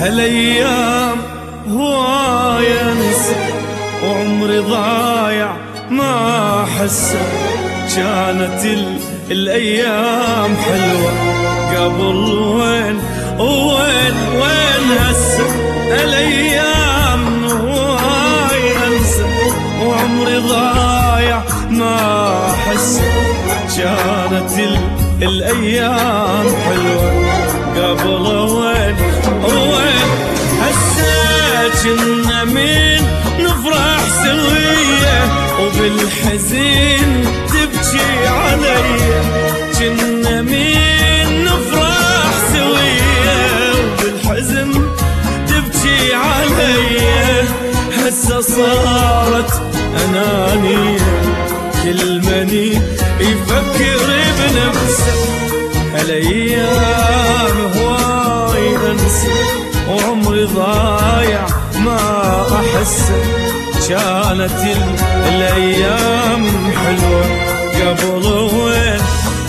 هالايام هواي انسى وعمري ضايع ما احسه. كانت الايام حلوه قبل وين هسه. الايام هواي انسى وعمري ضايع ما احسه. كانت الايام حلوه قبل وين هسه. كنا من نفرح سويه وبالحزين تبكي علي. كنا من نفرح سويه وبالحزن تبكي علي. هسه صارت انانيه كل من يفكر بنفسه. الايام هواي انسى وعمري ضايع ما احسه. كانت الايام حلوه قبل وين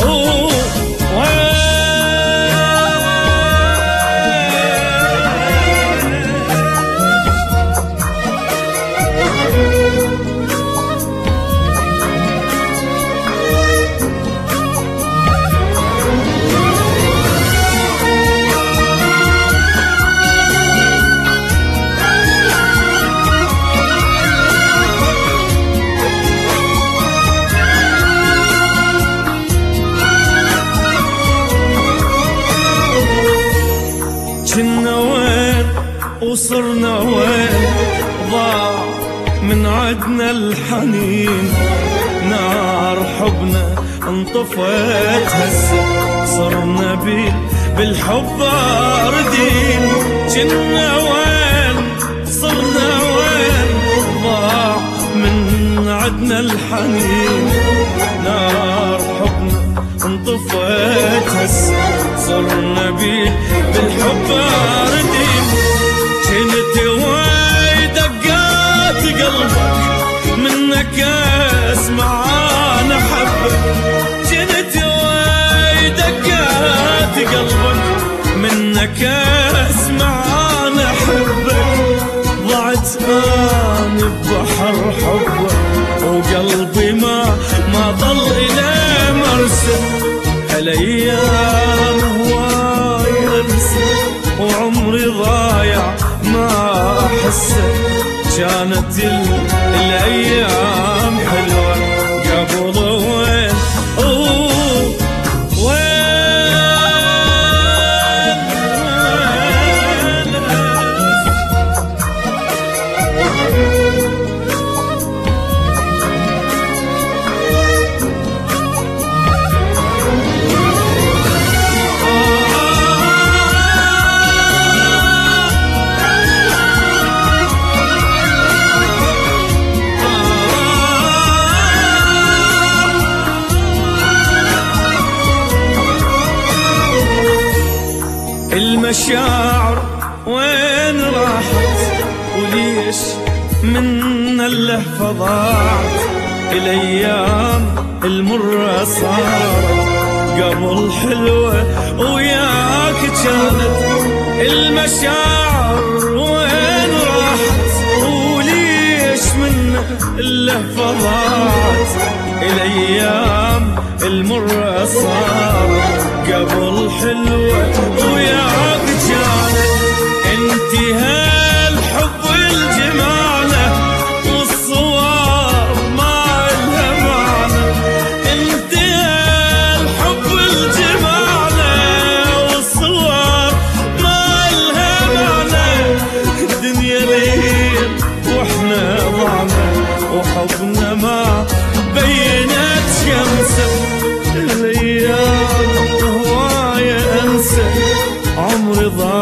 كنا وين وصرنا وين. ضاع من عدنا الحنين نار حبنا انطفت. هسه صرنا بالحب باردين. كنا وين صرنا وين. ضاع من عدنا الحنين نار حبنا انطفت. هسه صرنا بالحب باردين. كنت واي دقات قلبك منك اسمع انا حبك. كنت واي دقات قلبك منك اسمع انا حبك. ضعت اني ببحر حبك وقلبي ما ضل الى مرسى. الايام هواي انسى وعمري ضايع ما احسه. كانت الايام حلوه قبل وين المشاعر وين راحت وليش منا اللهفة ضاعت. الايام المرة صارت قبل حلوة وياك كانت. المشاعر وين راحت وليش منا اللهفة ضاعت. الايام المرة صارت قبل حلوة وياك كانت. انت هالحب الجمالة والصور ما لها معنى. انت هالحب الجمالة والصور ما لها معنى. الدنيا ليل واحنا ضعنا وحبنا ما بينت شمسه. الايام هواي انسى عمري ضاع